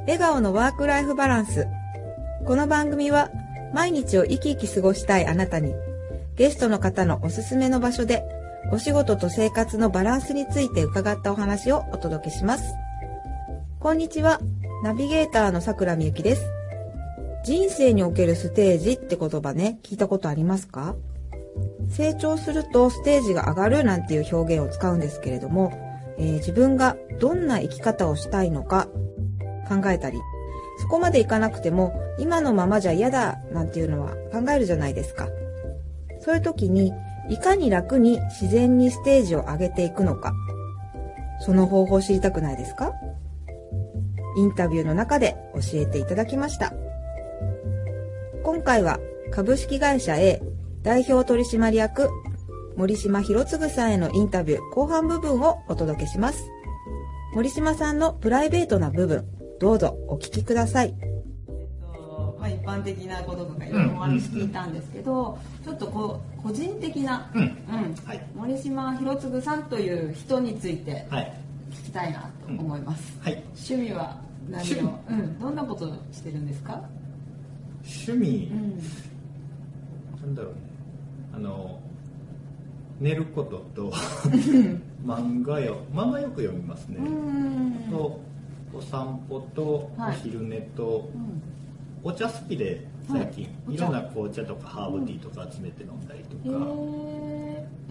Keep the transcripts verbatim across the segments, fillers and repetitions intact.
笑顔のワークライフバランス。この番組は毎日を生き生き過ごしたいあなたに、ゲストの方のおすすめの場所でお仕事と生活のバランスについて伺ったお話をお届けします。こんにちは、ナビゲーターのさくらみゆきです。人生におけるステージって言葉ね、聞いたことありますか？成長するとステージが上がるなんていう表現を使うんですけれども、えー、自分がどんな生き方をしたいのか考えたり、そこまでいかなくても今のままじゃ嫌だなんていうのは考えるじゃないですか。そういう時にいかに楽に自然にステージを上げていくのか、その方法を知りたくないですか？インタビューの中で教えていただきました。今回は株式会社 A 代表取締役森島博次さんへのインタビュー後半部分をお届けします。森島さんのプライベートな部分、どうぞお聞きください。えっとまあ、一般的なこととかいろいろお話聞いたんですけど、うんうんうん、ちょっとこう個人的な、うんうんはい、森島博次さんという人について聞きたいなと思います、うんはい、趣味は何を、うん、どんなことをしてるんですか？ 趣味、うん、なんだろうね、あの寝ることと漫画よ漫画よく読みますね。とお散歩とお昼寝と、はいうん、お茶好きで最近、はい、いろんな紅茶とかハーブティーとか集めて飲んだりとか、うん、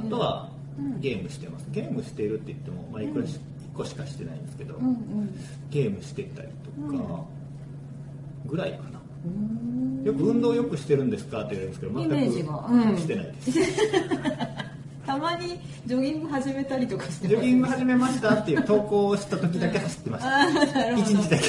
あとは、うん、ゲームしてます。ゲームしてるって言っても、まあ、いくらいっこしかしてないんですけど、うんうん、ゲームしてたりとかぐらいかな。よく運動よくしてるんですかって言われるんですけど、全くしてないです。 たまにジョギング始めたりとかしてます。 ジョギング始めましたっていう投稿をした時だけ走ってました。いちにちだけ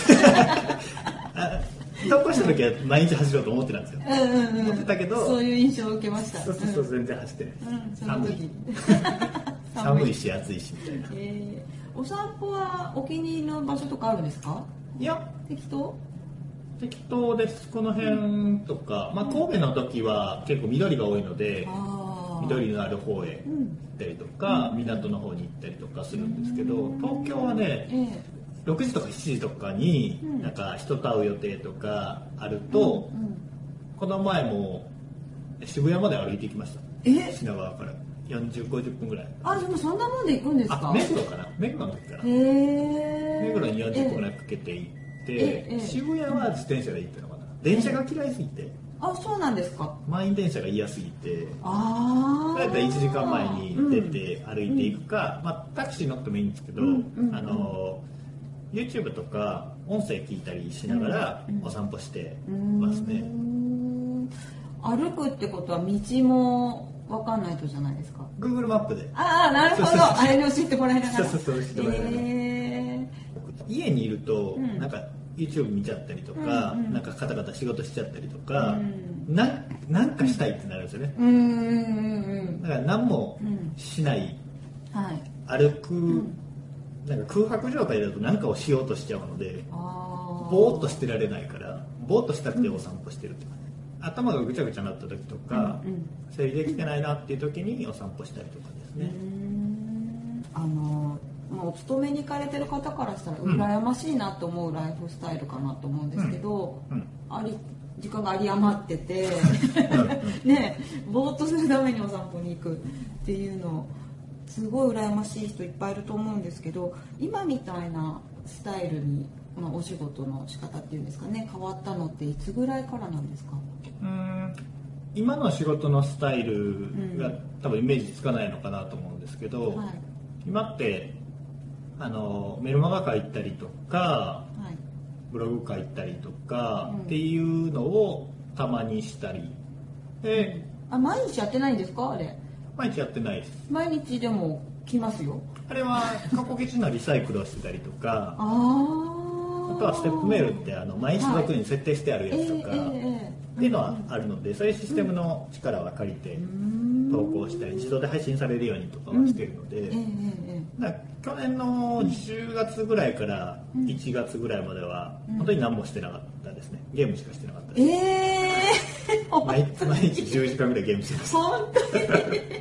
投稿した時は毎日走ろうと思ってたんですよ。うんうんうん、思ってたけど、 そういう印象を受けました。 そうそうそう、全然走ってない、うん、寒い寒いし暑いしみたいな、 えー、お散歩はお気に入りの場所とかあるんですか？ いや、 適当適当です。この辺とか、まあ、神戸の時は結構緑が多いので、うん、緑のある方へ行ったりとか、うん、港の方に行ったりとかするんですけど、うん、東京はね、ええ、ろくじとかしちじとかになんか人と会う予定とかあると、うんうん、この前も渋谷まで歩いてきました。え品川からよんじゅう、ごじゅっぷんぐらい。 あ、でもそんなもんで行くんですか？ あ、目黒かな、目黒の時から目黒によんじゅっぷんぐらいかけて行って、ええ、渋谷は自転車がいいってのかな。電車が嫌いすぎて、 あ、そうなんですか。 満員電車が嫌すぎて、 あだいたいいちじかんまえに出て歩いていくか、うんまあ、タクシー乗ってもいいんですけど、うんうん、あの YouTube とか音声聞いたりしながらお散歩してますね、うんうん、歩くってことは道も分かんないとじゃないですか？ Google マップで。 ああ、なるほど。そうそうそう、あれに教えてもらいながら。 そうそうそう、教えてもらいながら、えー、家にいると、うん、なんかYouTube 見ちゃったりとか、うんうん、なんかカタカタ仕事しちゃったりとか、うん、な, なんかしたいってなるんですよね、うんうんうん、だから何もしない、うんはい、歩く、うん、なんか空白状態だと何かをしようとしちゃうので、ぼーっとしてられないから、ぼーっとしたくてお散歩してるって感じ、うん、頭がぐちゃぐちゃになった時とか、うんうん、整理できてないなっていう時にお散歩したりとかですね。うーん、あのお勤めに行かれてる方からしたら羨ましいなと思うライフスタイルかなと思うんですけど、うんうん、あり時間が有り余っててね、ぼーっとするためにお散歩に行くっていうのすごい羨ましい人いっぱいいると思うんですけど、今みたいなスタイルに、まあ、お仕事の仕方っていうんですかね、変わったのっていつぐらいからなんですか？ うーん今の仕事のスタイルが多分イメージつかないのかなと思うんですけど、はい、今ってあのメルマガ書いたりとか、はい、ブログ書いたりとか、うん、っていうのをたまにしたりで、 あ、毎日やってないんですか？あれ毎日やってないです。 毎日でも来ますよ。 あれは過去記事のリサイクルをしてたりとかあ, あとはステップメールってあの毎日の時に設定してあるやつとか、はいえーえー、っていうのはあるので、そういうシステムの力は借りて投稿したり自動で配信されるようにとかはしてるので、うんえー、だ去年のじゅうがつぐらいからいちがつぐらいまでは本当に何もしてなかったですね。ゲームしかしてなかったです。 えー、 毎, 毎日じゅうじかんぐらいゲームしてました。 本当に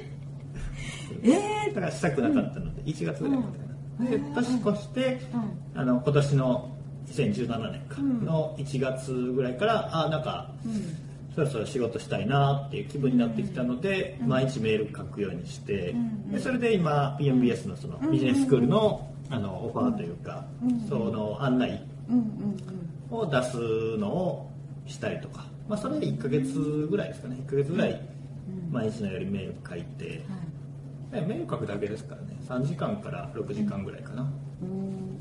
えー、だからしたくなかったのでいちがつぐらいだったかな、うん、で年越して、うん、あの今年のにせんじゅうななねんかのいちがつぐらいから、あなんか、うん、そろそろ仕事したいなっていう気分になってきたので、うん、毎日メール書くようにして、うん、でそれで今 ピーエムビーエス の, そのビジネススクール の, あのオファーというか、うん、その案内を出すのをしたりとか、まあ、それでいっかげつぐらいですかね、いっかげつぐらい毎日のようにメール書いて、うん、メール書くだけですからね、さんじかんからろくじかんぐらいかな、 うん、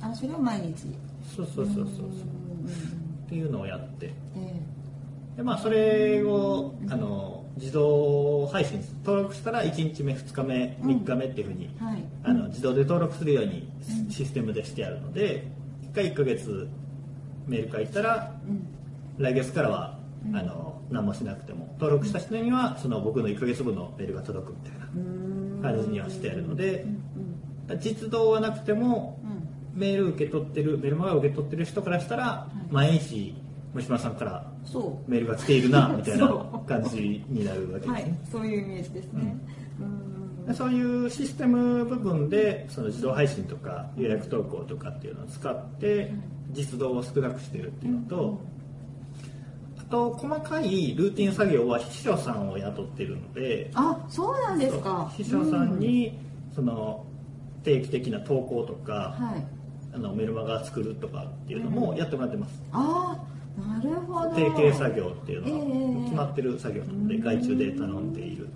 あそれを毎日そうそうそうそうそうっていうのをやって、えー、でまあそれをあの自動配信登録したらいちにちめふつかめみっかめっていうふうに、うんはい、あの自動で登録するようにシステムでしてあるので、いっかいいっかげつメール書いたら、うん、来月からはあの何もしなくても登録した人にはその僕のいっかげつぶんのメールが届くみたいな感じにはしてあるので、実動はなくてもメール受け取ってるメルマガを受け取ってる人からしたら毎日森島さんからメールが来ているなみたいな感じになるわけですね、はい、 そういうイメージですね、 うん、そういうシステム部分でその自動配信とか予約投稿とかっていうのを使って実動を少なくしてるっていうのと、あと細かいルーティン作業は秘書さんを雇ってるので、 あ、そうなんですか。 秘書さんにその定期的な投稿とか、はい、あのメルマガ作るとかっていうのもやってもらってます、 うん、ああ、なるほど。 定型作業っていうのは決まってる作業なので、えー、外注で頼んでいる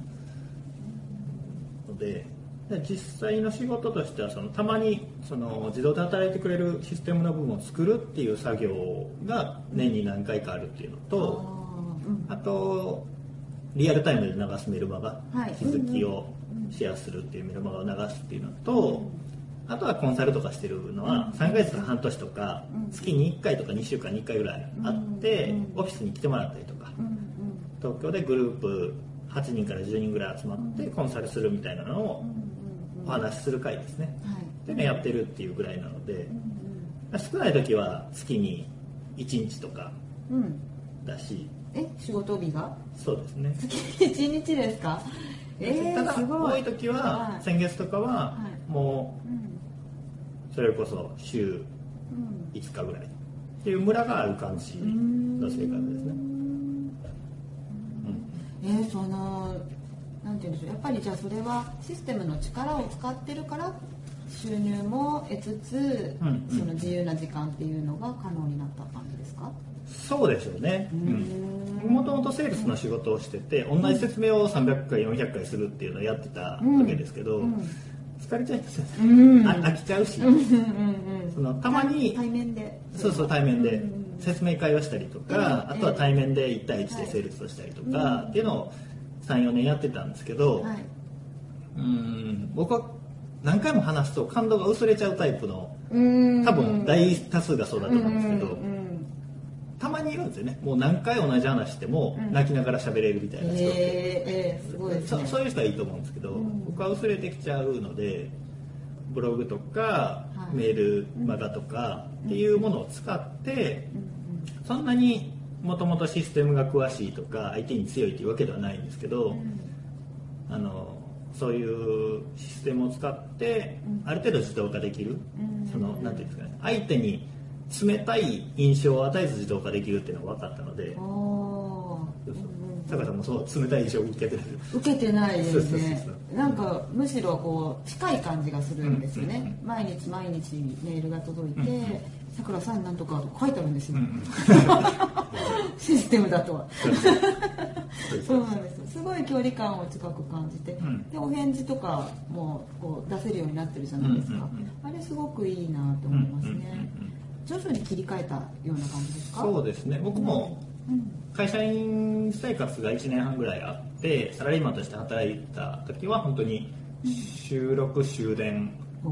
ので、実際の仕事としてはそのたまにその自動で働いてくれるシステムの部分を作るっていう作業が年に何回かあるっていうのと、あ,、うん、あとリアルタイムで流すメルマガ、はい、気づきをシェアするっていうメルマガを流すっていうのと、あとはコンサルとかしてるのはさんかげつから半年とか月にいっかいとかにしゅうかんにいっかいぐらいあってオフィスに来てもらったりとか、東京でグループはちにんからじゅうにんぐらい集まってコンサルするみたいなのをお話しする会ですね、はい、っていうのをやってるっていうぐらいなので、少ない時は月にいちにちとかだし、 うん、え仕事日がそうですね、 月いちにちですか。えー、 ただ多い時は、はい、先月とかはもうそれこそ週いつかぐらいっていうムラがある感じの生活ですね。うん、 えー、そのなんていうんでしょう、やっぱりじゃあそれはシステムの力を使ってるから収入も得つつ、うんうん、その自由な時間っていうのが可能になった感じですか。 そうでしょうね。もともとセールスの仕事をしてて、同じ説明をさんびゃっかいよんひゃっかいするっていうのをやってたわけですけど、うんうん、疲れちゃいますよね、うん、飽きちゃうし、うんうんうん、そのたまに対面でそうそう対面で説明会をしたりとか、あとは対面でいち対いちでセールスをしたりとか、はい、っていうのをさんよねんやってたんですけど、はい、うーん僕は何回も話すと感動が薄れちゃうタイプの、多分大多数がそうだと思うんですけど、たまにいるんですよね。もう何回同じ話しても泣きながら喋れるみたいな人って、 えーえーすごいですね、 そ, そういう人はいいと思うんですけど、うん、僕は薄れてきちゃうので、ブログとか、はい、メールマガとかっていうものを使って、うん、そんなにもともとシステムが詳しいとか相手に強いというわけではないんですけど、うん、あのそういうシステムを使ってある程度自動化できる、うん、そのなんていうんですかね、相手に冷たい印象を与えず自動化できるっていうのが分かったので、坂田さんもそう冷たい印象を受けてる受けてないですね。なんかむしろこう近い感じがするんですよね、うんうん、毎日毎日メールが届いて、うんうん、桜さんなんとかとか書いてあるんですよ、うんうん、システムだとはそうなんです。すごい距離感を近く感じて、うん、でお返事とかもこう出せるようになってるじゃないですか、うんうんうん、あれすごくいいなと思いますね、うんうんうん、徐々に切り替えたような感じですか。 そうですね、僕も会社員生活がいちねんはんぐらいあってサラリーマンとして働いた時は本当に週ろく終電、うん、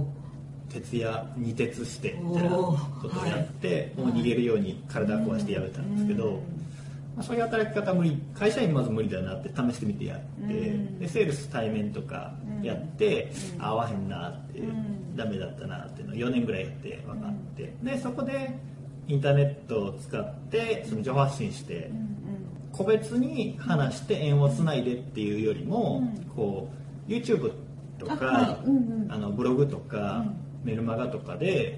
徹夜二徹してみたいなことをやって、はい、もう逃げるように体を壊してやめたんですけど、うん、まあ、そういう働き方無理、会社員まず無理だなって試してみてやって、うん、でセールス対面とかやって、うん、合わへんなって、うん、ダメだったなっていうのをよねんぐらいやって分かって、でそこでインターネットを使ってその情報発信して、うんうん、個別に話して縁をつないでっていうよりも、うん、こう YouTube とか、はい、うんうん、あのブログとか、うん、メルマガとかで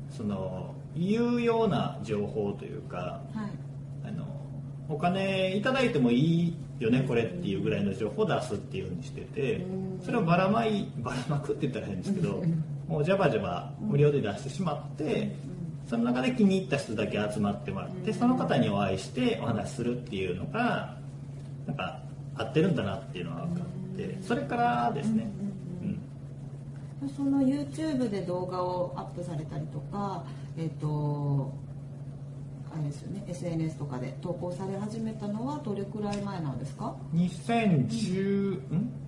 その有用な情報というか、 はい、 あのお金いただいてもいいよねこれっていうぐらいの情報を出すっていうふうにしてて、それをばらまいばらまくって言ったら変ですけど、もうジャバジャバ無料で出してしまって、その中で気に入った人だけ集まってもらって、その方にお会いしてお話しするっていうのがなんか合ってるんだなっていうのが分かって、それからですね、 うん、その YouTube で動画をアップされたりとか、えっとあれですよね、エスエヌエス とかで投稿され始めたのはどれくらい前なんですか？ にせんじゅ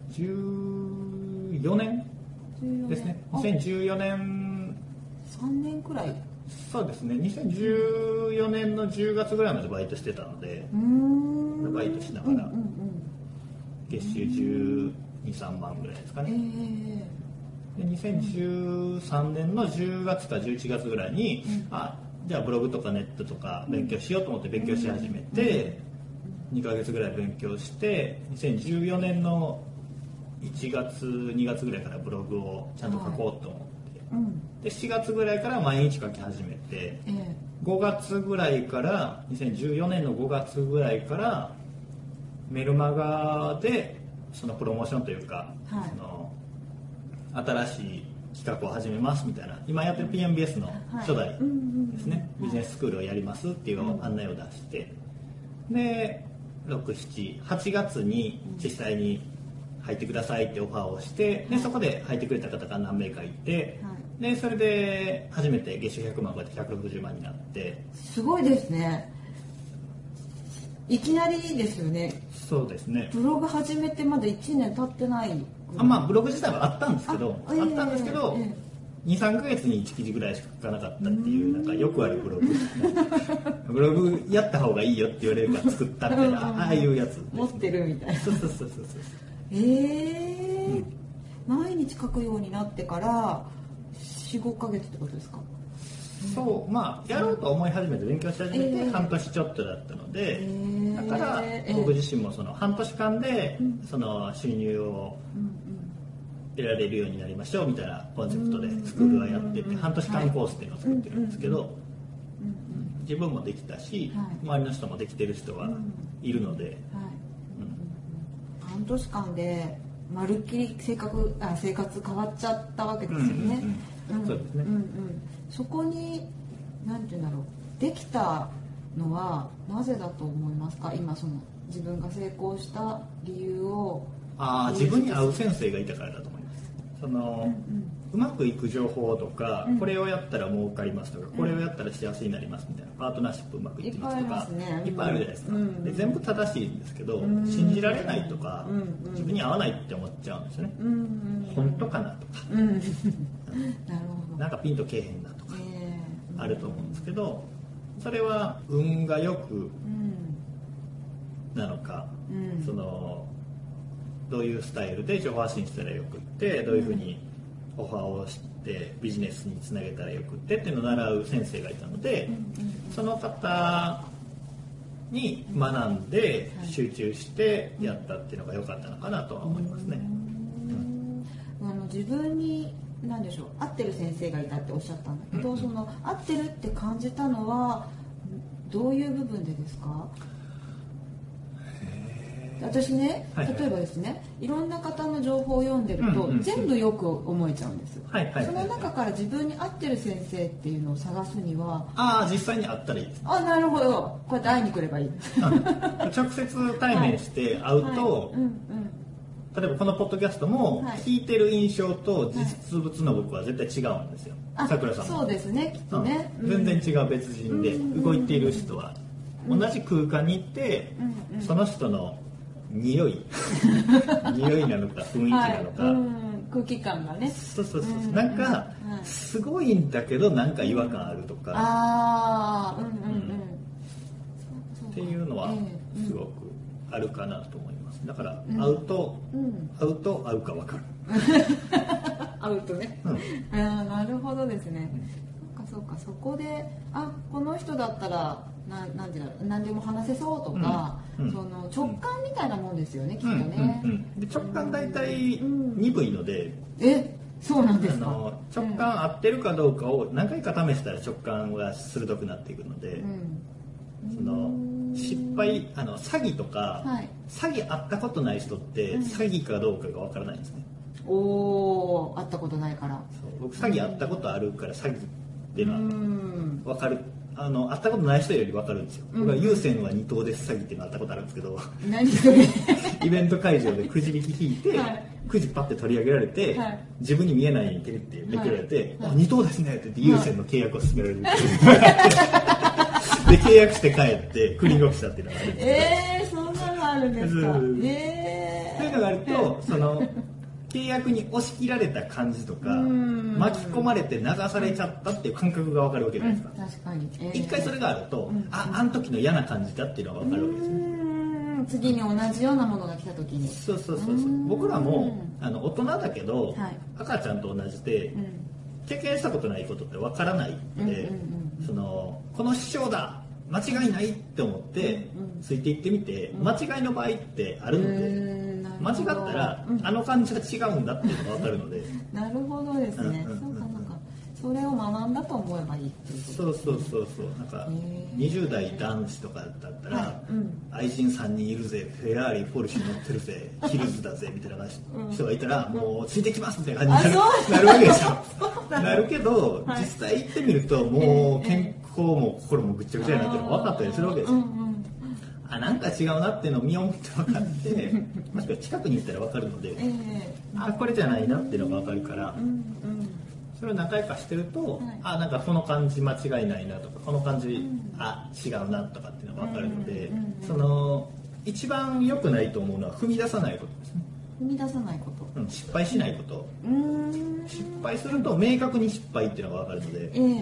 うよねんですね。にせんじゅうよねんさんねんくらい。 そうですね。にせんじゅうよねんのじゅうがつぐらいまでバイトしてたので、 うーんバイトしながら、うんうんうん、月収じゅうに、さんまんぐらいですかね。えー、でにせんじゅうさんねんのじゅうがつかじゅういちがつぐらいに、うん、あじゃあブログとかネットとか勉強しようと思って勉強し始めて、にかげつぐらい勉強してにせんじゅうよねんのいちがつにがつぐらいからブログをちゃんと書こうと思って、はい、でしがつぐらいから毎日書き始めて、ええ、ごがつぐらいからにせんじゅうよねんのごがつぐらいからメルマガでそのプロモーションというか、はい、その新しい企画を始めますみたいな、今やってる ピーエムビーエス の初代ですね、ビジネススクールをやりますっていう案内を出して、でろく、しち、はちがつに実際に入ってくださいってオファーをして、でそこで入ってくれた方が何名かいて、でそれで初めて月収ひゃくまん超えてひゃくろくじゅうまんになって。 すごいですね。いきなりですよね。 そうですね。 ブログ始めてまだいちねん経ってない。 あ、まあブログ自体はあったんですけど、あ,、えー、あったんですけど、えー、に、さんかげつにいち記事ぐらいしか書かなかったっていう、なんかよくあるブログブログやった方がいいよって言われるから作ったみたいなああいうやつ、ね、 持ってるみたいな。 そうそうそうそうそう。 えーうん、毎日書くようになってからよん、ごかげつってことですか？ そう、まあやろうと思い始めて勉強し始めて、えー、半年ちょっとだったので、えー、だから僕自身もその半年間でその収入を得られるようになりましょうみたいなコンセプトでスクールはやってて、半年間コースっていうのを作ってるんですけど、自分もできたし、周りの人もできてる人はいるので、 半年間でまるっきり性格あ生活変わっちゃったわけですよね。 そうですね。うんうん、 そこになんていうんだろう、できたのはなぜだと思いますか？今その自分が成功した理由を。 ああ、自分に合う先生がいたからだと思います。その、うんうん、うまくいく情報とか、うん、これをやったら儲かりますとか、これをやったら幸せになりますみたいな、パートナーシップうまくいってますとか、いっぱいありますね。いっぱいあるじゃないですか。うん、で全部正しいんですけど、うん、信じられないとか、うん、自分に合わないって思っちゃうんですよね。うん、本当かなとか、うん、なるほど。なんかピンとけえへんなとか、えー、あると思うんですけど、それは運がよくなのか、うん、そのどういうスタイルで情報発信したらよくって、どういうふうにオファーをしてビジネスにつなげたらよくってっていうのを習う先生がいたので、その方に学んで集中してやったっていうのが良かったのかなとは思いますね。 うん、あの自分に何でしょう、合ってる先生がいたっておっしゃったんだけど、うん、その合ってるって感じたのはどういう部分でですか？私ね、例えばですね、いろんな方の情報を読んでると、全部よく思えちゃうんです。その中から自分に合ってる先生っていうのを探すには、 ああ、実際に会ったらいいです。 あ、なるほど。こうやって会いに来ればいい。 直接対面して会うと、例えばこのポッドキャストも聞いてる印象と実物の僕は絶対違うんですよ。さくらさんも。 そうですね、きっとね。 全然違う別人で、動いている人は同じ空間に行って、その人の匂い匂いなのか雰囲気なのか、はい、うん、 空気感がね、 そうそうそう、うん、なんかすごいんだけどなんか違和感あるとか、 ああ、うんうんうん、 っていうのはすごくあるかなと思います。だから会うと、うん、会うと会うか分かる会うとね、うん、あ、なるほどですね、うん、そうかそうか、そこであ、この人だったらな、なんていうの、何でも話せそうとか、うんうん、その直感みたいなもんですよね、きっとね。 うんうんうん、で直感大体鈍いので、 うん、え、そうなんですか？あの直感合ってるかどうかを何回か試したら直感が鋭くなっていくので、うん、その失敗あの詐欺とか、はい、詐欺会ったことない人って詐欺かどうかがわからないんですね、 うん、おー、会ったことないから。 そう僕詐欺会ったことあるから詐欺っていうのは分かる、あの会ったことない人より分かるんですよ、うん、僕は有線は二等です詐欺っていうの会ったことあるんですけど、 何それイベント会場でくじ引き引いて、はい、くじパッて取り上げられて、はい、自分に見えないようにテレビってめくられて、はい、あ二等ですねって言って有線の契約を進められる、はい、で契約して帰ってクリーンロックしたっていうのがあるんですけど、 えー、そんなのあるんですか。えー、そういうのがあるとその契約に押し切られた感じとか巻き込まれて流されちゃったっていう感覚が分かるわけじゃないですか、うん、確かに、えー、一回それがあると、うん、ああの時の嫌な感じだっていうのが分かるわけですね。 うん、次に同じようなものが来た時に、 そうそうそうそう、僕らもあの大人だけど、はい、赤ちゃんと同じで、うん、経験したことないことって分からないので、うんうんうん、そのこの師匠だ間違いないって思ってついていってみて、間違いの場合ってあるので、間違ったらあの感じが違うんだっていうのが分かるので、 なるほどですね、そうか、なんかそれを学んだと思えばいいっていうことですね。 そうそうそうそう、なんかにじゅう代男子とかだったら、はいうん、愛人さんにんいるぜ、フェラーリポルシェ乗ってるぜ、ヒルズだぜみたいな人がいたら、うん、もうついてきますみたいな感じになるわけでしょなるけど、はい、実際行ってみるともう健康も心もぐっちゃぐちゃになってるのが分かったりするわけですよ、うんうん、あなんか違うなっていうのを身をもって分かってもしくは近くに行ったら分かるので、えー、あこれじゃないなっていうのが分かるから、うんうん、それを何回かしてると、はい、あなんかこの感じ間違いないなとかこの感じ、うん、あ違うなとかっていうのが分かるので、うんうんうん、その一番良くないと思うのは踏み出さないことですね。 踏み出さないこと、 うん、失敗しないこと、うん、失敗すると明確に失敗っていうのが分かるので、 えーうんうん、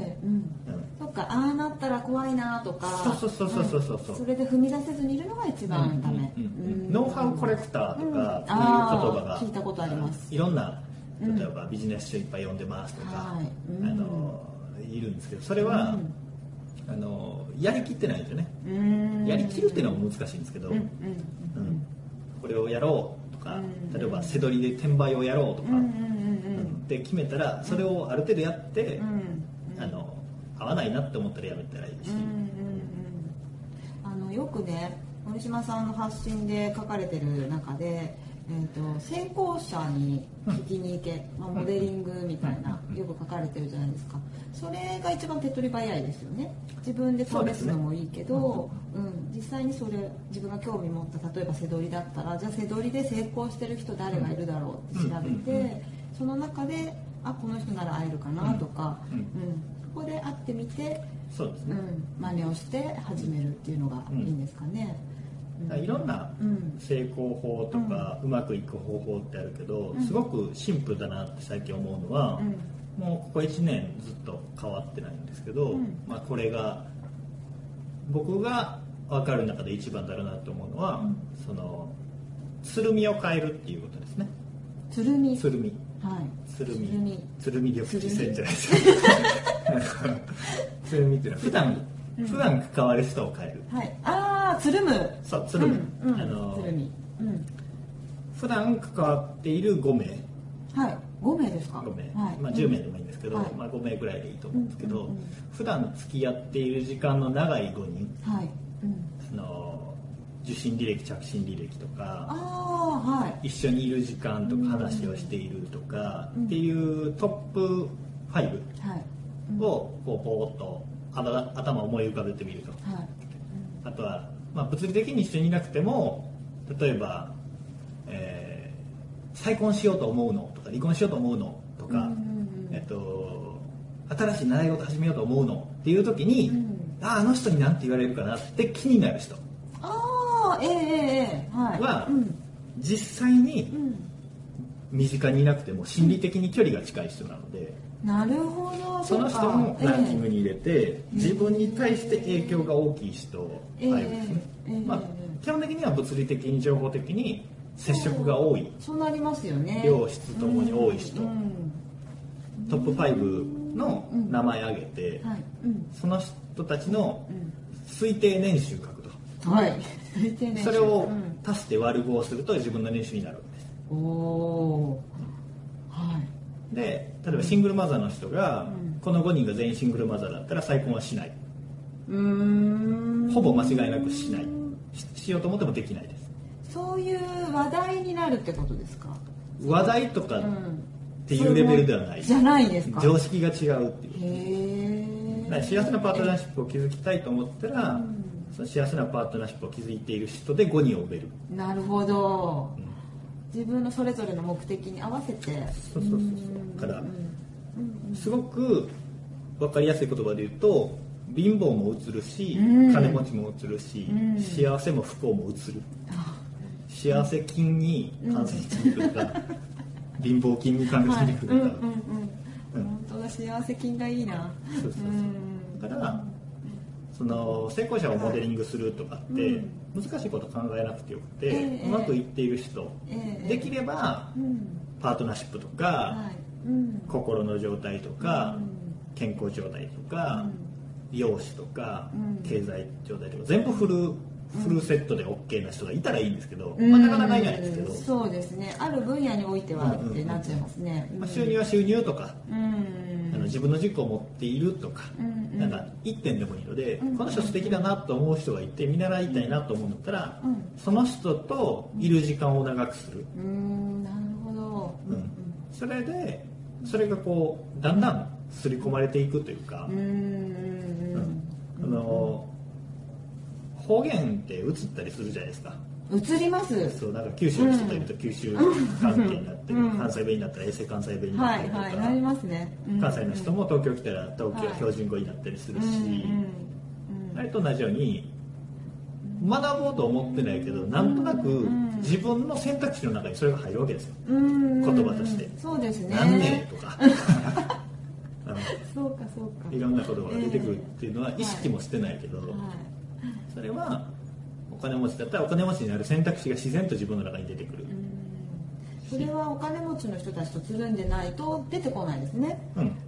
そっか、ああなったら怖いなとか、 そうそうそうそうそうそう、 うん、それで踏み出せずにいるのが一番ダメ、うんうんうん、 ノウハウコレクターとか、うん、いう言葉が聞いたことあります。 いろんな例えばビジネス書いっぱい読んでますとか、うん、あのいるんですけど、それは、うん、あのやりきってないんですよね、うん、やりきるっていうのも難しいんですけど、うんうんうん、これをやろうとか、例えば背取りで転売をやろうとか、うんうんうん、って決めたらそれをある程度やって、うんうん、あの合わないなって思ったらやめたらいいし、うんうんうん、 あのよくね森島さんの発信で書かれてる中で、えー、と成功者に聞きに行け、うんまあ、モデリングみたいな、うん、よく書かれてるじゃないですか。それが一番手っ取り早いですよね。自分で試すのもいいけど、う、ねうん、実際にそれ自分が興味持った例えば背取りだったら、じゃあ背取りで成功してる人誰がいるだろうって調べて、うん、その中であこの人なら会えるかなとか、うんうん、ここで会ってみてそうですね、うん、 真似をして始めるっていうのがいいんですかね。 うん、いろんな成功法とか、うん、うまくいく方法ってあるけど、すごくシンプルだなって最近思うのは、うん、もうここいちねんずっと変わってないんですけど、うん、まあ、これが僕が分かる中で一番だろうなと思うのは、うん、そのつるみを変えるっていうことですね。 つるみつるみはい、 つるみつるみ緑地線じゃないですかつるみっていうのは普段、うん、普段関わる人を変える、 はい、ああつるむそうつるむ、 うんうん、あのつるみ、うん、 普段関わっているごめいはいごめいですかごめい、はいまあ、じゅうめいでもいいんですけど、はいまあ、ごめいぐらいでいいと思うんですけど、うんうんうん、普段付き合っている時間の長いごにん、はいうん、その受信履歴着信履歴とかあ、はい、 一緒にいる時間とか話をしているとか、うん、っていうトップファイブをこうポーッと頭を思い浮かべてみると、はいうん、あとは、まあ、物理的に一緒にいなくても例えば、えー、再婚しようと思うのとか離婚しようと思うのとか、うんうんうんえっと、新しい習い事始めようと思うのっていう時に、うん、あ, あの人に何て言われるかなって気になる人あえーえーはいは、うん、実際に身近にいなくても心理的に距離が近い人なので、 うん、なるほどその人もランキングに入れて、えー、自分に対して影響が大きい人を入るんですね、えーえーまあ、基本的には物理的に情報的に接触が多いそうなりますよね量質ともに多い人、うん、トップファイブの名前挙げて、うんはいうん、その人たちの推定年収書くと、 はい、 それを足して割るごをすると自分の年収になるわけです。 おー、はい、 で例えばシングルマザーの人が、うん、このごにんが全員シングルマザーだったら再婚はしない。 うーん、 ほぼ間違いなくしない。 し, しようと思ってもできないです。 そういう話題になるってことですか？ 話題とかっていうレベルではない、 じゃないですか？ 常識が違うっていう。 へー。 幸せなパートナーシップを築きたいと思ったら、うん、その幸せなパートナーシップを築いている人でごにんを産める。 なるほど、うん、自分のそれぞれの目的に合わせて。 そうそうそうそう。から、うん、すごく分かりやすい言葉で言うと、貧乏も移るし、うん、金持ちも移るし、うん、幸せも不幸も移る。幸せ金に感染してくるか、うん、貧乏金に感染してくるか。 本当だ、幸せ金がいいな。 そうそうそう。うん、だからその成功者をモデリングするとかって、はい、難しいこと考えなくてよくて、えー、うまくいっている人、えー、できれば、うん、パートナーシップとか、はいうん、心の状態とか、うん、健康状態とか、うん、美容師とか、うん、経済状態とか全部フル、うん、フルセットで OK な人がいたらいいんですけど、うんまあ、なかなかいないですけど、 そうですね、ある分野においてはってなっちゃいますね、うんまあ、収入は収入とか、うん、あの自分の軸を持っているとか、うんなんかいってんでもいいので、うん、この人素敵だなと思う人がいて見習いたいなと思うんだったら、うん、その人といる時間を長くする、 うん、なるほど、 うん、それでそれがこうだんだん刷り込まれていくというか、うんうん、あの方言って映ったりするじゃないですか。 映ります。 そうなんか九州の人といると九州関係になってる、うん、関西弁になったら衛星関西弁になったりとか、 はいはい、なりますね、うん、 関西の人も東京来たら東京標準語になったりするし、はい、あれと同じように学ぼうと思ってないけどなんとなく自分の選択肢の中にそれが入るわけですよ、うん、言葉として。 そうですね。 なんねとかそうかそうか、 いろんな言葉が出てくるっていうのは意識もしてないけど、はいはい、それはお金持ちだったらお金持ちになる選択肢が自然と自分の中に出てくる。うんそれはお金持ちの人たちとつるんでないと出てこないですね、うんうんうん、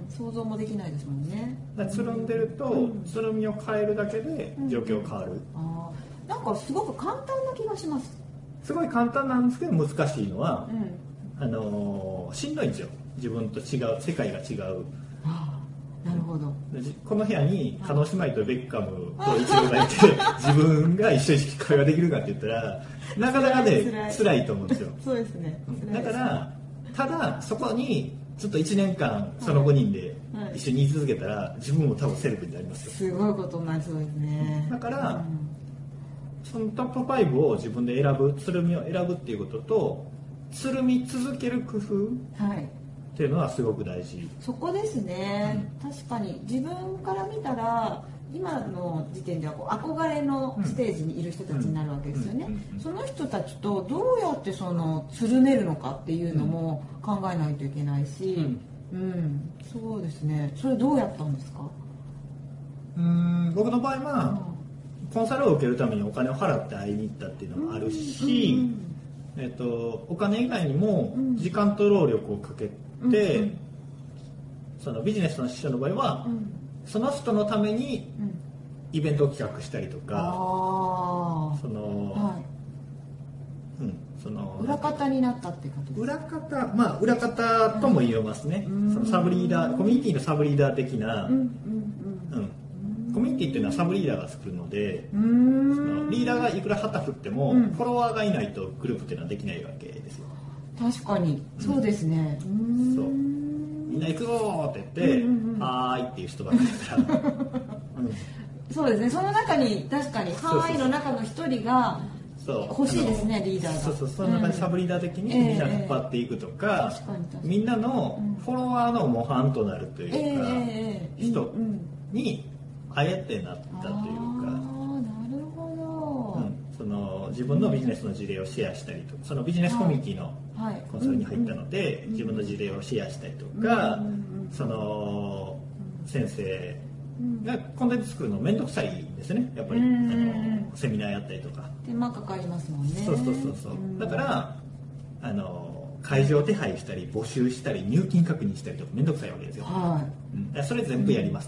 想像もできないですもんね。 だからつるんでると、うん、つるみを変えるだけで状況変わる、うん、 あなんかすごく簡単な気がします。 すごい簡単なんですけど難しいのは、うん、あのー、しんどいんですよ。自分と違う世界が違う。 なるほど。 この部屋に叶姉妹とベッカムとイチローがいて自分が一緒に会話できるかって言ったらなかなかね辛いと思うんですよ。 そうですね。 だからただそこにちょっといちねんかんそのごにんで一緒にい続けたら、はい、自分も多分セレブになりますよ。 すごいことになりそうですね。 だから、うん、そのトップファイブを自分で選ぶ、つるみを選ぶっていうこととつるみ続ける工夫、はいっていうのはすごく大事。 そこですね、うん、確かに自分から見たら今の時点ではこう憧れのステージにいる人たちになるわけですよね。その人たちとどうやってそのつるめるのかっていうのも考えないといけないし、うん、うん、そうですね。それどうやったんですか？ うーん僕の場合は、うん、コンサルを受けるためにお金を払って会いに行ったっていうのもあるし、うんうんえっと、お金以外にも時間と労力をかけてで、うんうん、そのビジネスの師匠の場合は、うん、その人のためにイベントを企画したりとか、うん、その、はいうん、その裏方になったってことですか？ 裏方、まあ裏方とも言えますね、うん、そのサブリーダーコミュニティのサブリーダー的な、うんうんうんうん、コミュニティっていうのはサブリーダーが作るので、うん、そのリーダーがいくら旗振っても、うん、フォロワーがいないとグループっていうのはできないわけですよ。 確かにそうですね、うん、 そうみんな行くぞって言って、うんうんうん、はーいっていう人ばっかりだから、うん、 そうですね。その中に確かにはーいの中の一人が欲しいですね。リーダーがそうそうその中でサブリーダー的にみんな引っ張っていくとか、えーえー、みんなのフォロワーの模範となるというか、えー、人にあえてなったというか、その自分のビジネスの事例をシェアしたりとか、そのビジネスコミュニティのコンサルに入ったので、自分の事例をシェアしたりとか、その先生がコンテンツ作るの面倒くさいんですね。やっぱりあのセミナーやったりとか手間かかりますもんね。 そうそうそうそう。だからあの会場手配したり募集したり入金確認したりとか面倒くさいわけですよ。はい。それ全部やりますと。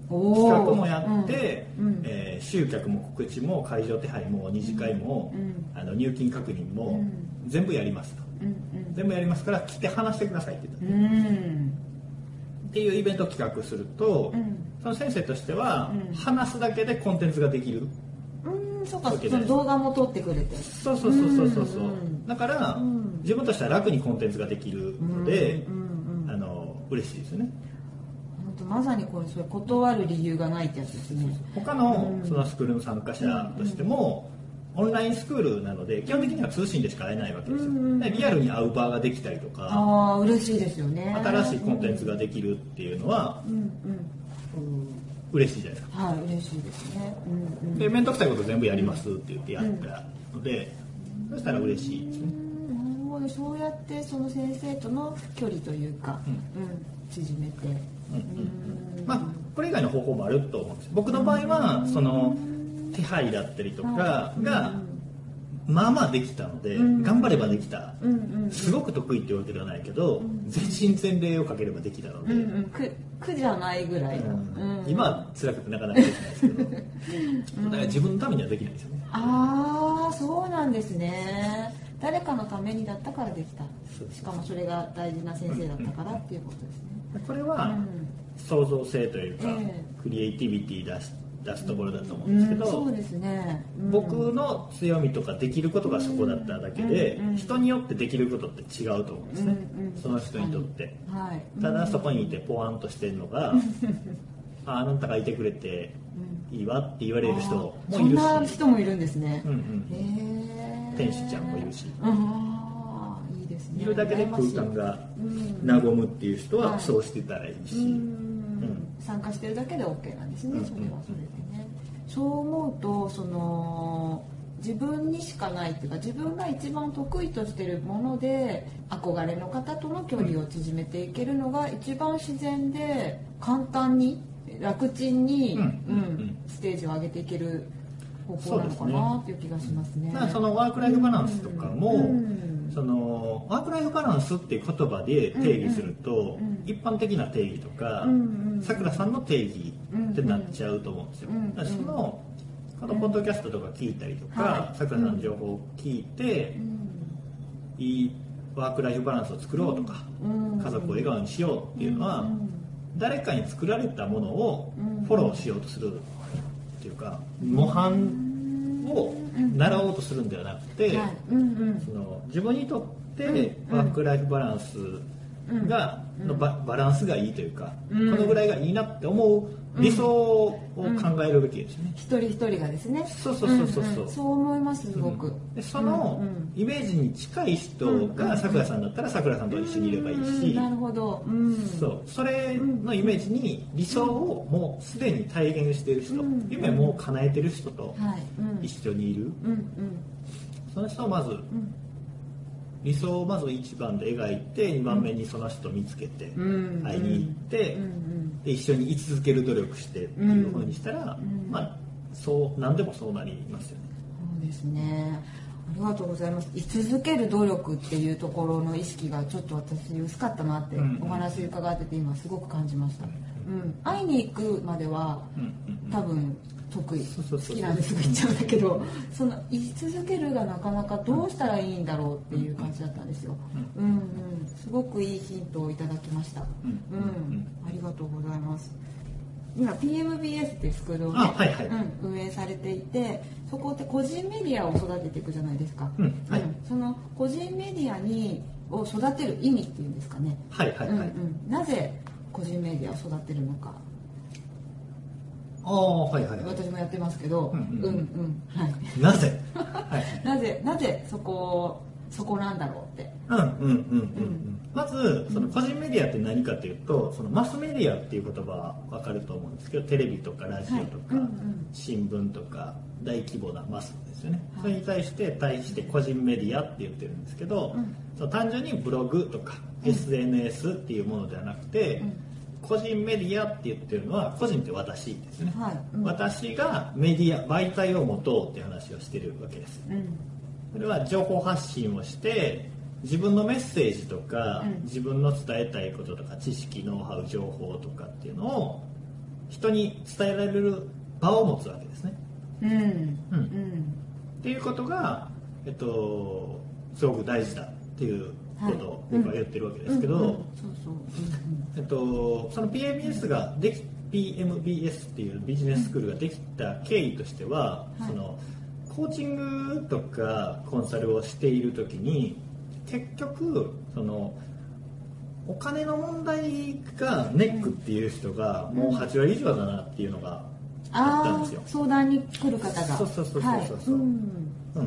企画もやって、 うんうんえー集客も告知も会場手配も二次会も、 うんあの入金確認も、全部やりますと、 うんうん全部やりますから来て話してくださいって言った、 うんっていうイベントを企画すると、 うんその先生としては、 うん話すだけでコンテンツができる。 うん、そうか、 わけでその動画も撮ってくれて。 そうそうそうそうそうそう、 うんだから、 うん自分としては楽にコンテンツができるので、 うんうんうんあの嬉しいですよね。 本当まさにこれそれ断る理由がないってやつですね。 他のうんそのスクールの参加者としても、オンラインスクールなので基本的には通信でしか会えないわけですよ、 うんうんうんでリアルに会う場ができたりとか、 ああ嬉しいですよね。 新しいコンテンツができるっていうのはうんうん嬉しいじゃないですか。 はい嬉しいですね。うんうんで面倒くさいこと全部やりますって言ってやったので、そしたら嬉しいですね。 なるほど、そうやってその先生との距離というか、 うんうん縮めて、 うんうんうんまあこれ以外の方法もあると思うんです。僕の場合はその手配だったりとかがまあまあできたので、 うん頑張ればできた、 うんうんうんすごく得意っていうわけではないけど、全身全霊をかければできたので、 うんうん、苦苦じゃないぐらいの、 うんうん今は辛くてなかなかできないですけどだから自分のためにはできないですよね。 ああそうなんですね。誰かのためにだったからできた。 そうしかもそれが大事な先生だったからっていうことですね。 これはうん創造性というか、 えクリエイティビティ出し出すところだと思うんですけど、 うん、そうですね、うん僕の強みとかできることがそこだっただけで、 うんうん人によってできることって違うと思うんですね、 うんうんその人にとって、 はいはいただそこにいてポワンとしてるのが、ああなたがいてくれていいわって言われる人もいるし、 そんな人もいるんですね、 うんうんへえ天使ちゃんもいるし、 ああいいですね。 いるだけで空間が和むっていう人はそうしてたらいいし、 うんうん参加してるだけで OK なんですね、 うんそれはそれでね。そう思うとその自分にしかないっていうか、自分が一番得意としてるもので憧れの方との距離を縮めていけるのが一番自然で簡単に楽ちんに、 うんうんステージを上げていける方法なのかなっていう気がしますね。 だからそのワークライフバランスとかも、 うんそのワークライフバランスっていう言葉で定義すると、 うんうん一般的な定義とかうんさくらさんの定義ってなっちゃうと思うんですよ、 うんうんだからそのこのポッドキャストとか聞いたりとはいかさくらさんの情報を聞いて、いいワークライフバランスを作ろうとか、 うん家族を笑顔にしようっていうのは、 うん誰かに作られたものをうんフォローしようとするっていうか、模範を習おうとするんではなくて、 はいうんうんその自分にとってうんワークライフバランスが、 うんのババランスがいいというか、 うんこのぐらいがいいなって思う理想を考えるべきですね、 一人一人がですね。 そうそうそうそうそう、 んんそう思いますすごく。 でそのうんうんイメージに近い人がさくらさんだったらさくらさんと一緒にいればいいし、 うんなるほど。うんそうそれのイメージに理想をもうすでに体現している人、 うん夢も叶えてる人とはい。うん一緒にいる、 うんうんその人をまずうん理想をまずいちばんで描いてにばんめにその人を見つけてうん会いに行って、 うんうんで一緒に居続ける努力してっていうふうにしたら、 うんまあそう何でもそうなりますよね。 そうですね。ありがとうございます。居続ける努力っていうところの意識がちょっと私薄かったなってうんお話伺ってて今すごく感じました。うん、会いに行くまではうんうんうん多分得意、 そうそうそう好きなんですぐ言っちゃうんだけど、その居続けるがなかなかどうしたらいいんだろうっていう感じだったんですよ。うんうん、すごくいいヒントをいただきました。 うんうん、ありがとうございます。今 ピーエムビーエス っていうスクールをね、 あはいはいうん、運営されていて、そこって個人メディアを育てていくじゃないですか。 うんはいその個人メディアにを育てる意味っていうんですかね。 はいはいはい、 うんうん、なぜ個人メディアを育てるのか。 ああはいはいはい私もやってますけど、 うんうんうんうんはい。 なぜはいなぜなぜそこそこなんだろうって。 うんうんうんうんうんまずその個人メディアって何かというと、そのマスメディアっていう言葉は分かると思うんですけど、テレビとかラジオとか、 はいうんうん新聞とか大規模なマスですよね、 はいそれに対して対して個人メディアって言ってるんですけど、 うんその単純にブログとか エスエヌエス っていうものではなくて、 うん個人メディアって言ってるのは個人って私ですね、 はいうん私がメディア媒体を持とうっていう話をしてるわけです。 うんそれは情報発信をして自分のメッセージとか、 うん自分の伝えたいこととか知識ノウハウ情報とかっていうのを人に伝えられる場を持つわけですね。 うんうん、 っていうことが、えっと、すごく大事だっていうことを僕は言ってるわけですけど、その ピーエムビーエス ができ ピーエムビーエス っていうビジネススクールができた経緯としては、はい、そのコーチングとかコンサルをしている時に結局そのお金の問題がネックっていう人がもうはちわり以上だなっていうのがあったんですよ。 相談に来る方が。 そうそうそうそうそう、はい、うんうん、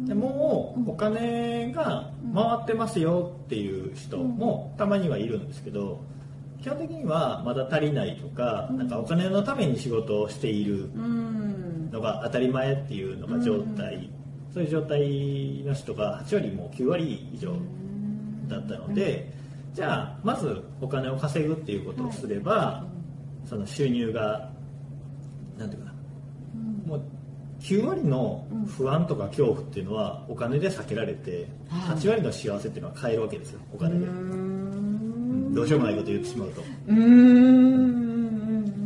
でもうお金が回ってますよっていう人もたまにはいるんですけど、基本的にはまだ足りないとか、なんかお金のために仕事をしているのが当たり前っていうのが状態、そういう状態の人がはちわりもきゅうわり以上だったので、じゃあまずお金を稼ぐっていうことをすれば、その収入がなんていうかな、もうきゅうわりの不安とか恐怖っていうのはお金で避けられて、はちわりの幸せっていうのは買えるわけですよ、お金で。どうしようもないこと言ってしまうと。うーん、うん、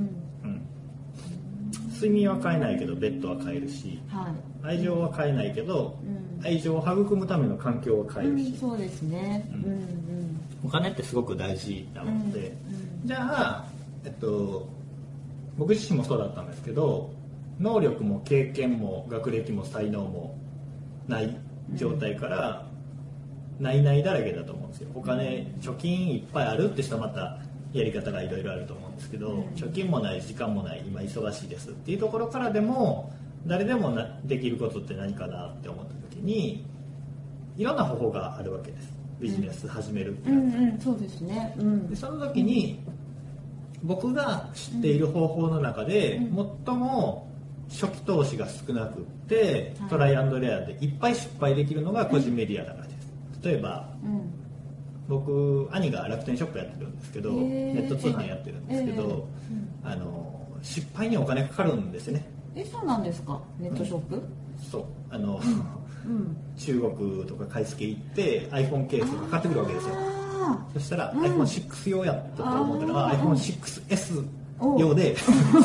睡眠は買えないけどベッドは買えるし、はい、愛情は買えないけど、うん、愛情を育むための環境は買えるし、うん、 そうですね、うんうん、 お金ってすごく大事なので、うんうん、じゃあ、えっと、僕自身もそうだったんですけど、能力も経験も学歴も才能もない状態から、うん、ないないだらけだと思うんですよ。お金貯金いっぱいあるって人はまたやり方がいろいろあると思うんですけど、うん、貯金もない時間もない今忙しいですっていうところからでも誰でもなできることって何かなって思った時にいろんな方法があるわけです。ビジネス始めるってなったら、うんうんうん、そうですね、うん、でその時に僕が知っている方法の中で最も初期投資が少なくってトライアンドレアでいっぱい失敗できるのが個人メディアだからです。例えば、うん、僕兄が楽天ショップやってるんですけど、ネット通販やってるんですけど、あの失敗にお金かかるんですよね。 え、そうなんですか、ネットショップ、うん、 そうあの、うん、中国とか買い付け行って iPhone ケースとか買ってくるわけですよ。そしたら、うん、アイフォンシックス 用やったと思ったら アイフォンシックスエス 用で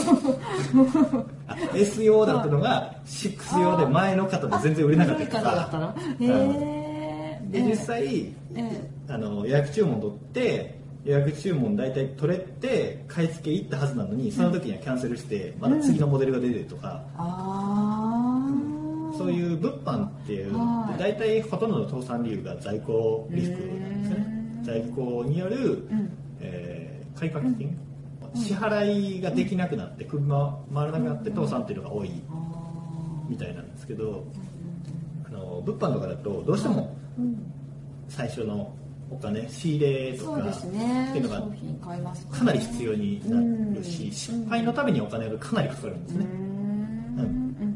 S 用だったのがシックス用で前の方で全然売れなかったりとか、で実際、あの予約注文取って予約注文大体取れて買い付け行ったはずなのにその時にはキャンセルしてまだ次のモデルが出てるとか、うん、そういう物販っていう大体ほとんどの倒産理由が在庫リスクなんですね。在庫による、うんえー、買掛金、うん、支払いができなくなって車回らなくなって倒産っていうのが多いみたいなんですけど、あの物販とかだとどうしても最初のお金仕入れとかっていうのがかなり必要になるし、失敗のためにお金がかなりかかるんですね。うん、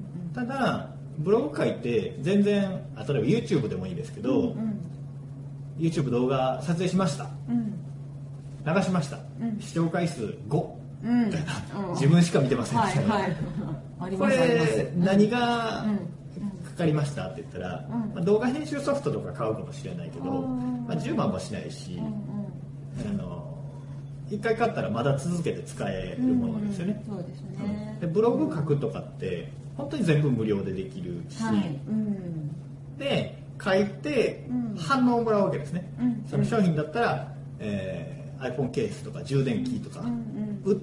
ただブログ書いて全然例えば YouTube でもいいですけど、うんうん、YouTube 動画撮影しました、うん、流しました、うん、視聴回数ご、うん、みたいな、うん、自分しか見てませんみたいな、はいはい、これ何がかかりましたって言ったら、うんまあ、動画編集ソフトとか買うかもしれないけど、うんまあ、じゅうまんもしないし、うんうん、あのいっかい買ったらまだ続けて使えるものですよね。そうですね。でブログ書くとかって本当に全部無料でできるし、はいうん、で書いて反応をもらうわけですね、うん、その商品だったら、えー、iPhone ケースとか充電器とか売って、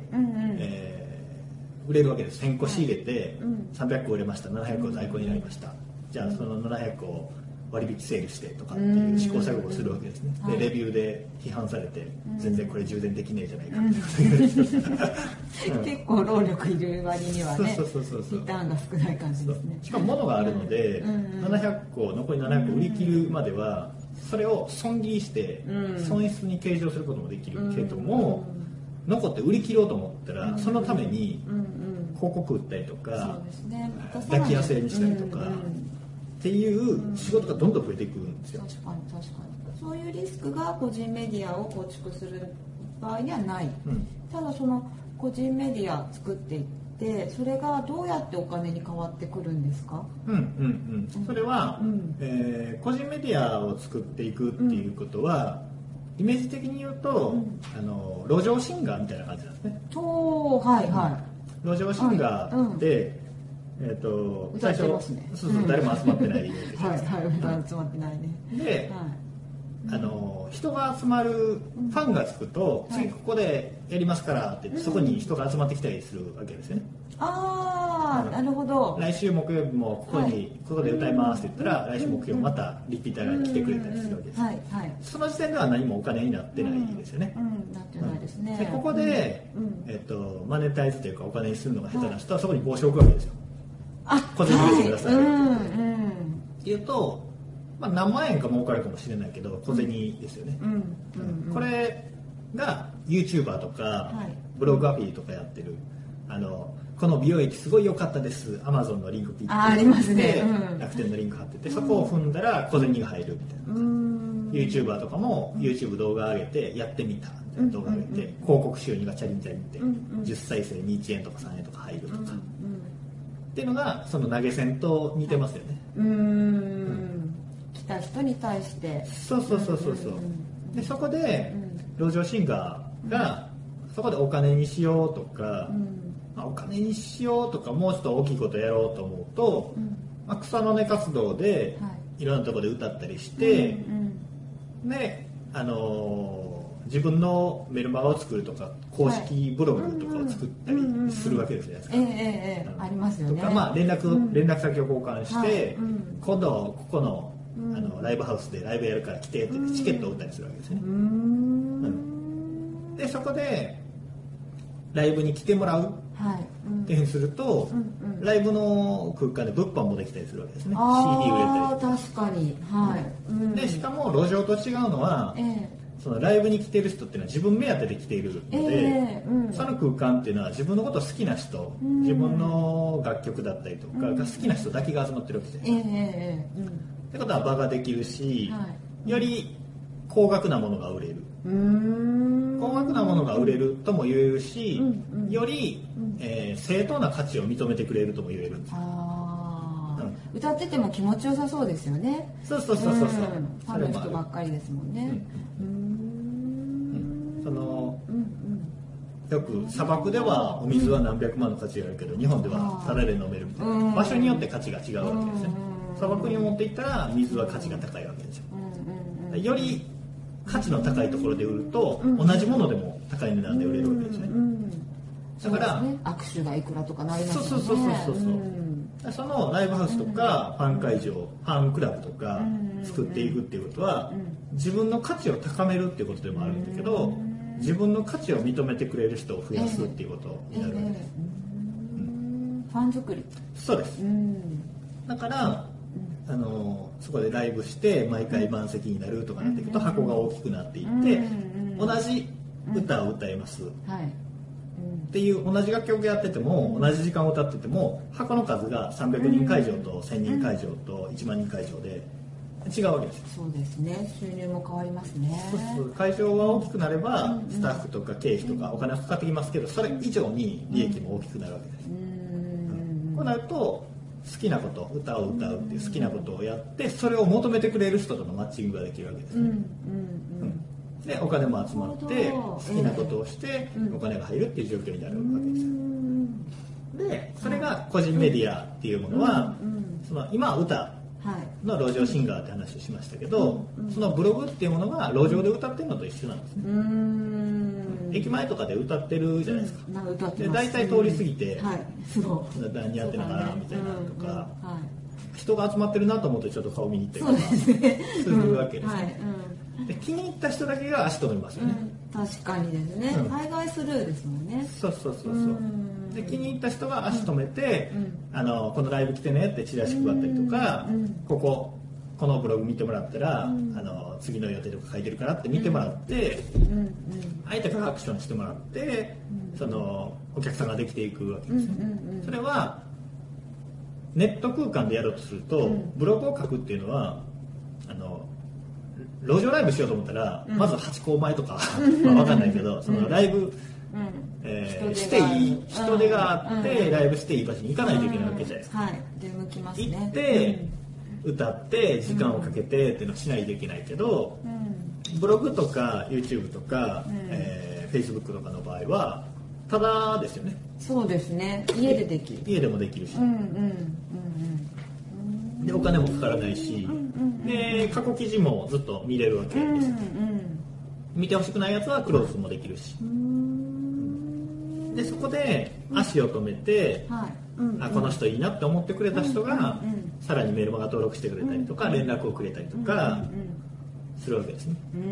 うんうんえー、売れるわけです。せんこ仕入れてさんびゃっこ売れました、ななひゃくこ在庫になりました、じゃあそのななひゃっこを割引セールしてとかっていう試行錯誤をするわけですね。でレビューで批判されて全然これ充電できねえじゃないかってことで結構労力いる割にはねリターンが少ない感じですね。 しかも物があるので、うん、ななひゃっこ残りななひゃっこ売り切るまではそれを損切りして損失に計上することもできるけども、うん、残って売り切ろうと思ったら、うん、そのために広告売ったりとか、うんね、抱き合わせにしたりとか、うんうんっていう仕事がどんどん増えていくんですよ。 確かに確かに。そういうリスクが個人メディアを構築する場合にはない、うん、ただその個人メディア作っていってそれがどうやってお金に変わってくるんですか？ うんうんうん。それは、うんえー、個人メディアを作っていくっていうことは、 イメージ的に言うと、うん、あの路上シンガーみたいな感じなんですね。 おー、はいはい、 路上シンガーで、はい、うん、えー、と最初、ね、そうそう、誰も集まってないようではいはい誰も集まってないねで、はい、あの人が集まるファンがつくと、うん、次ここでやりますからって言って、うん、そこに人が集まってきたりするわけですよね。 ああ、なるほど。 来週木曜日もここに、はい、ここで歌いますって言ったら、うん、来週木曜日またリピーターが来てくれたりするわけです、はいはい、その時点では何もお金になってないですよね、 うんうん、なってないですね。 でここで、うん、えっと、マネタイズというかお金にするのが下手な人はそこに帽子を置くわけですよ。あ、小銭入れてくださいって言って、はい、うんうん、言うと、まあ、何万円か儲かるかもしれないけど小銭ですよね、うんうんうん、これが YouTuber とか、はい、ブログアピールとかやってる、あのこの美容液すごい良かったです Amazon のリンクピッてありますね、うん、 楽天のリンク貼ってて、そこを踏んだら小銭が入るみたいな、うん、YouTuber とかも YouTube 動画上げてやってみたみたいな動画上げて、うんうんうん、広告収入がチャリンチャリンって、うんうん、じゅっさい生にいちえんとかさんえんとか入るとか、うんうん、っていうのがその投げ銭と似てますよね。 うーん、うん、来た人に対してそうそうそうそうそう、でそこで路上シンガーがそこでお金にしようとか、うん、まあ、お金にしようとかもうちょっと大きいことやろうと思うと、うん、まあ、草の根活動でいろんなところで歌ったりして、うんうん、で、あのー自分のメルマガを作るとか公式ブログとかを作ったりするわけですよね。 ええええ、ありますよね。 とか、まあ、連絡、うん、連絡先を交換して、はい、うん、今度ここの、あのライブハウスでライブやるから来てって言ってチケットを売ったりするわけですね。うん、でそこでライブに来てもらうっていうふうにすると、うんうん、ライブの空間で物販もできたりするわけですね。シーディー 売れたり。 確かに、はい、 うん、でしかも路上と違うのは、ええ、そのライブに来てる人っていうのは自分目当てで来ているので、えーうん、その空間っていうのは自分のこと好きな人、うん、自分の楽曲だったりとかが好きな人だけが集まってるわけじゃないですか、えーうん、ってことは場ができるし、はい、より高額なものが売れる、うーん、高額なものが売れるとも言えるし、うんうん、より、えー、正当な価値を認めてくれるとも言えるんですよ。 歌ってても気持ちよさそうですよね。 そうそうそうそうそう、うん、 ファンの人ばっかりですもんね。うん、 うん、その、うんうん、よく砂漠ではお水は何百万の価値があるけど、日本ではタダで飲めるみたいな、場所によって価値が違うわけですよ。砂漠に持っていったら水は価値が高いわけですよ。より価値の高いところで売ると、同じものでも高い値段で売れるわけですね。だから、ね、 握手がいくらとかなりますよね。 そうそうそうそうそう、うん、そのライブハウスとかファン会場、ファンクラブとか作っていくっていうことは、自分の価値を高めるっていうことでもあるんだけど、自分の価値を認めてくれる人を増やすっていうことになるわけです、 うん、ファン作り。 そうです、うん、だから、あのそこでライブして毎回満席になるとかなっていくと箱が大きくなっていって、同じ歌を歌います、はいっていう同じ楽曲やってても同じ時間を歌ってても箱の数がさんびゃくにん会場とせんにん会場といちまんにん会場で違うわけですよ。 そうですね、収入も変わりますね。 そうそう、会場が大きくなればスタッフとか経費とかお金がかかってきますけど、それ以上に利益も大きくなるわけです。うん、こうなると好きなこと、歌を歌うっていう好きなことをやってそれを求めてくれる人とのマッチングができるわけですね。うんうんうん、でお金も集まって好きなことをしてお金が入るっていう状況になるわけですよ。でそれが個人メディアっていうものは、その今は歌の路上シンガーって話をしましたけど、そのブログっていうものが路上で歌ってるのと一緒なんですね。うん、駅前とかで歌ってるじゃないですか。うん、歌ってます。で大体通り過ぎて、はい、そう何やってるのかなみたいなとか、うんうん、はい、人が集まってるなと思ってちょっと顔見に行ったりとかするわけですね。で気に入った人だけが足止めますよね、 うん、確かにですね、うん、海外スルーですもんね。 そうそうそうそう、で気に入った人が足止めて、うん、あのこのライブ来てねってチラシ配ったりとか、うん、こここのブログ見てもらったら、うん、あの次の予定とか書いてるからって見てもらって、うんうん、相手からアクションしてもらって、うん、そのお客さんができていくわけですね、うんうんうん、それはネット空間でやろうとすると、うん、ブログを書くっていうのはあの路上ライブしようと思ったら、うん、まずハチ公前とか、まあ、分かんないけど、そのライブ、うん、えー、していい人手があって、うん、ライブしていい場所に行かないといけないわけじゃないですか、 うん、はい、出向きますね。 行って、うん、歌って時間をかけてっていうのをしないといけないけど、うん、 ブログとか YouTube とか、うんえー、Facebook とかの場合はただですよね。 そうですね。家でできる。 家でもできるし、うんうんうんうん、でお金もかからないし、うんうんうん、で過去記事もずっと見れるわけです、うんうん、見てほしくないやつはクローズもできるし、うん、でそこで足を止めて、うんはいうんうん、あこの人いいなって思ってくれた人が、うんうんうん、さらにメルマガ登録してくれたりとか、うんうん、連絡をくれたりとかするわけですね、うん、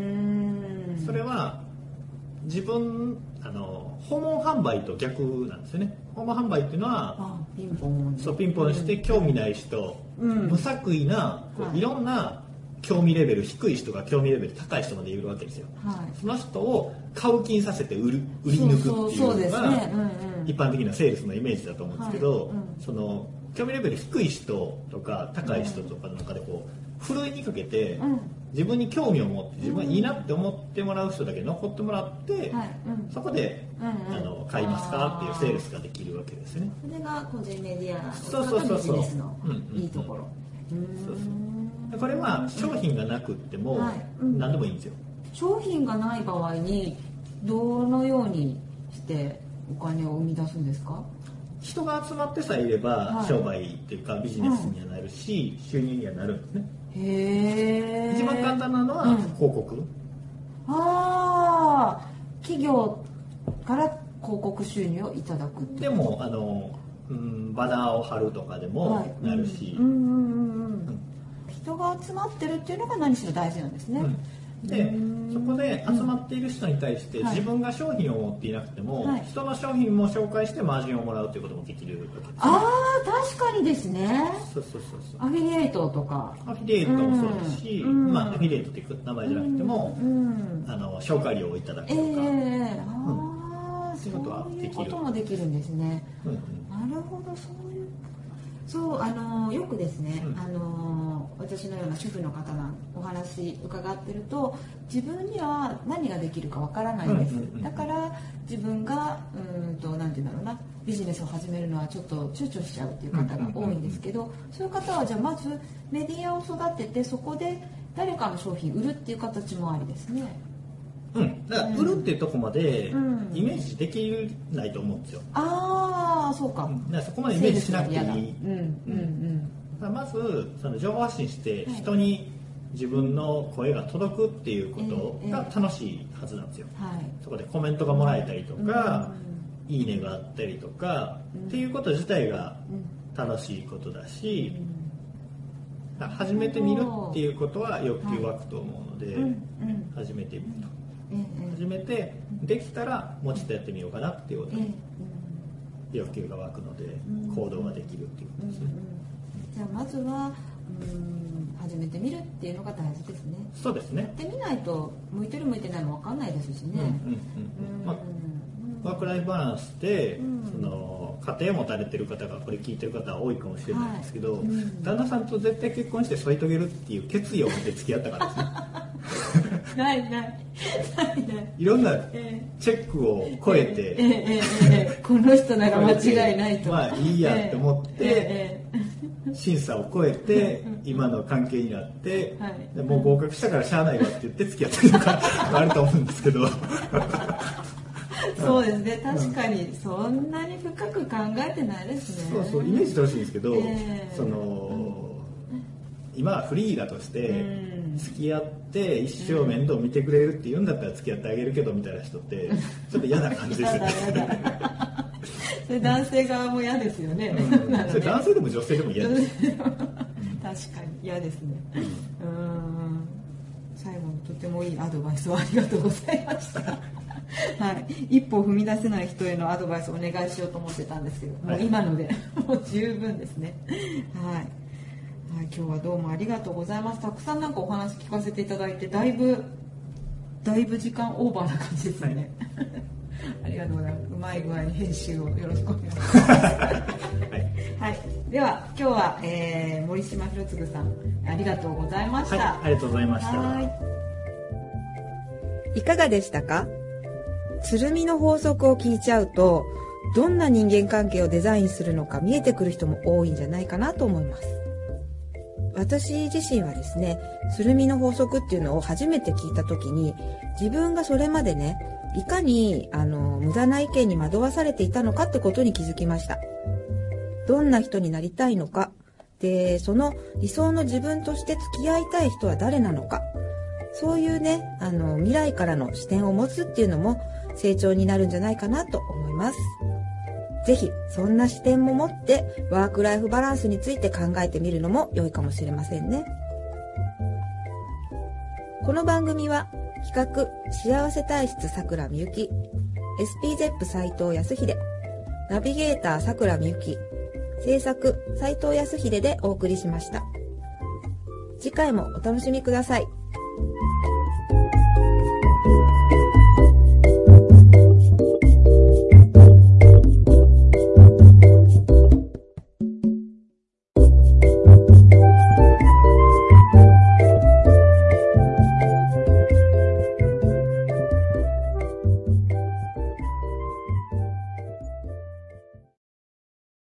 それは自分あの訪問販売と逆なんですよね。訪問販売っていうのはあピンポンそうピンポンして興味ない人、うん、無作為な、はい、いろんな興味レベル低い人が興味レベル高い人までいるわけですよ、はい、その人を買う気にさせて売る売り抜くっていうのが、ねうんうん、一般的なセールスのイメージだと思うんですけど、はいうん、その興味レベル低い人とか高い人とかの中でこうふるいにかけて、うん、自分に興味を持って自分がいいなって思ってもらう人だけ残ってもらって、うん、そこで、うんうん、あの買いますかっていうセールスができるわけですね。 それが個人メディアのビジネスのいいところ。 これは商品がなくっても何でもいいんですよ、 うん、商品がない場合にどのようにしてお金を生み出すんですか？ 人が集まってさえいれば商売っていうかビジネスにはなるし、うん、収入にはなるんですね。へー。一番簡単なのは広告、うん、 ああ企業から広告収入をいただくってでもあの、うん、バナーを貼るとかでもなるし、うんうんうんうん人が集まってるっていうのが何しろ大事なんですね、 うん、でそこで集まっている人に対して自分が商品を持っていなくても、はい、人の商品も紹介してマージンをもらうということもできるわけです、ね、 ああ確かにですね。 そうそうそうそうアフィリエイトとかアフィリエイトもそうだし、うんまあ、アフィリエイトっていう名前じゃなくても、うん、あの紹介料をいただくとか、えー、ああ、うん、そういうこともできるんですね、うんうん、なるほどそういうそうあのよくですね、うん、あの私のような主婦の方のお話伺ってると自分には何ができるかわからないんです、うんうんうん、だから自分がうんとなんていうんだろうなビジネスを始めるのはちょっと躊躇しちゃうっていう方が多いんですけど、うんうんうん、そういう方はじゃあまずメディアを育ててそこで誰かの商品売るっていう形もありですね。 うん、だから売るっていうところまでイメージできないと思うんですよ、うん、 ああそうか、 うん、だからそこまでイメージしなくていい、うんうんうん、まずその情報発信して人に自分の声が届くっていうことが楽しいはずなんですよ、はい、そこでコメントがもらえたりとか、うん、いいねがあったりとか、うん、っていうこと自体が楽しいことだし、うん、始めてみるっていうことは欲求湧くと思うので、はい、始めてみると始めてできたらもうちょっとやってみようかなっていうことに欲求が湧くので行動ができるっていうことですね。 じゃあまずはうん始めてみるっていうのが大事ですね。 そうですね。 やってみないと向いてる向いてないも分かんないですしね。 ワークライフバランスで、うん、その家庭を持たれてる方がこれ聞いてる方は多いかもしれないんですけど、はいうん、旦那さんと絶対結婚して添い遂げるっていう決意を持って付き合ったからですね。 ないないないない。 いろんなチェックを超えて、えーえーえーえー、この人なら間違いないと。 まあいいやって思って、えーえー、審査を超えて今の関係になって、はい、でもう合格したからしゃあないわって言って付き合ってるとかあると思うんですけど。 そうですね、確かにそんなに深く考えてないですね。 そうそうイメージしてほしいんですけど、えー、その、うん、今はフリーだとして付き合って一生面倒見てくれるって言うんだったら付き合ってあげるけどみたいな人ってちょっと嫌な感じですよね。 それ男性側も嫌ですよね。 うん、それ男性でも女性でも嫌です。確かに嫌ですね。うん、最後にとてもいいアドバイスをありがとうございました。はい、一歩踏み出せない人へのアドバイスをお願いしようと思ってたんですけど、もう今のでもう十分ですね。はい、はい、今日はどうもありがとうございます。たくさんなんかお話聞かせていただいて、だいぶだいぶ時間オーバーな感じですね。はい、ありがとうございます。うまい具合に編集をよろしくお願いします。はい、はい、では今日は、えー、森島博次さんありがとうございました。 はい、ありがとうございました。はい、 いかがでしたか？鶴見の法則を聞いちゃうと、どんな人間関係をデザインするのか見えてくる人も多いんじゃないかなと思います。 私自身はですね、スルミの法則っていうのを初めて聞いた時に、自分がそれまでね、いかにあの無駄な意見に惑わされていたのかってことに気づきました。どんな人になりたいのか、でその理想の自分として付き合いたい人は誰なのか、そういうね、あの未来からの視点を持つっていうのも成長になるんじゃないかなと思います。ぜひそんな視点も持ってワークライフバランスについて考えてみるのも良いかもしれませんね。この番組は企画幸せ体質さくらみゆき、 エスピーゼップ 斉藤康秀、ナビゲーターさくらみゆき、制作斉藤康秀でお送りしました。次回もお楽しみください。